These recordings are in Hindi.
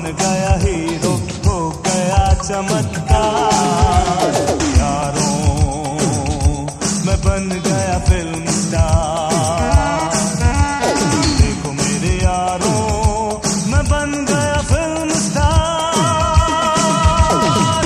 गया हीरो, हो गया चमत्कार। यारों मैं बन गया फिल्म स्टार। देखो मेरे यारों मैं बन गया फिल्म स्टार।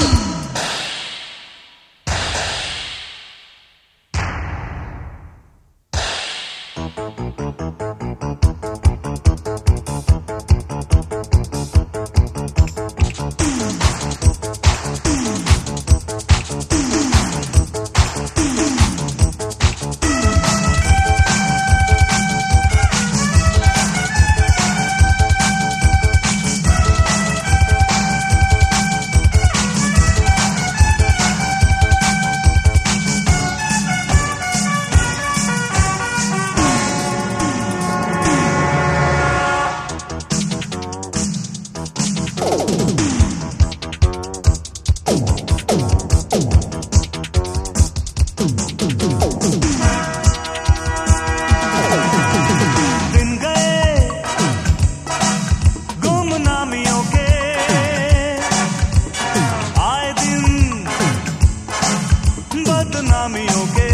बदनामियों के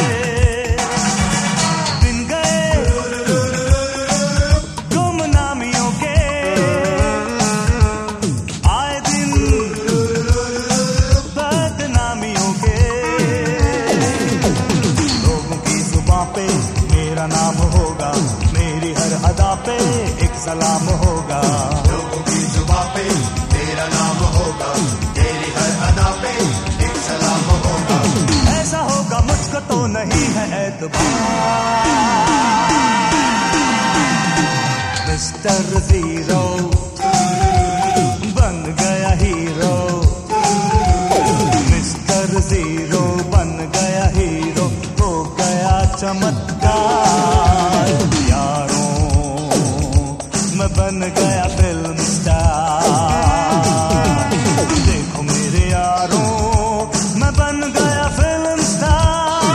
दिन गए, गुमनामियों के आए दिन, बदनामियों के। लोगों की जुबां पे मेरा नाम होगा, मेरी हर अदा पे एक सलाम होगा। लोगों की जुबां पे मेरा नाम होगा, मेरी हर अदा पे एक सलाम होगा। ऐसा होगा मुझको तो नहीं है एतबार। मिस्टर ज़ीरो बन गया हीरो, मिस्टर ज़ीरो बन गया हीरो, हो गया चमत्कार। यारों मैं बन गया फिल्म स्टार। देखो मेरे यारों मैं बन गया फिल्म स्टार।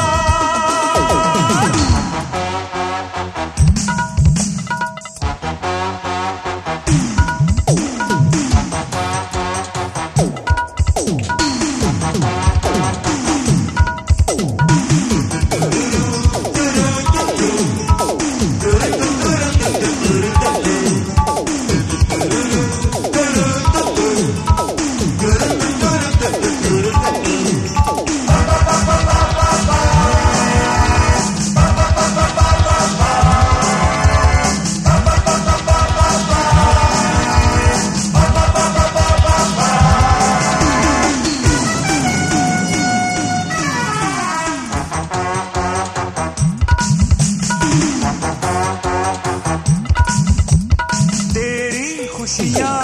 खुशियाँ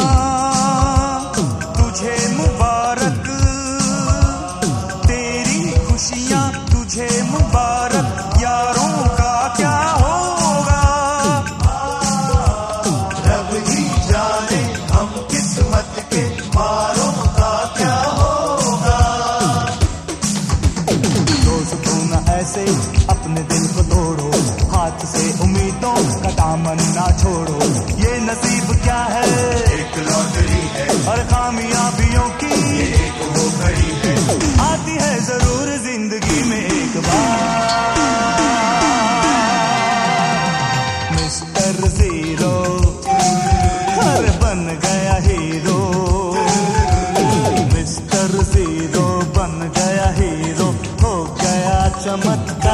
तुझे मुबारक, तेरी खुशियाँ तुझे मुबारक। यारों का क्या होगा रब ही जाने, हम किस्मत के मारों का क्या होगा। दोस्तों न ऐसे अपने दिल को तोड़ो, हाथ से उम्मीदों का दामन ना छोड़ो। ये नसीब क्या है, एक लॉटरी है, और कामयाबियों की एक वो घड़ी है, आती है जरूर जिंदगी में एक बार। मिस्टर ज़ीरो हर बन गया हीरो, मिस्टर ज़ीरो बन गया हीरो, हो गया चमत्कार।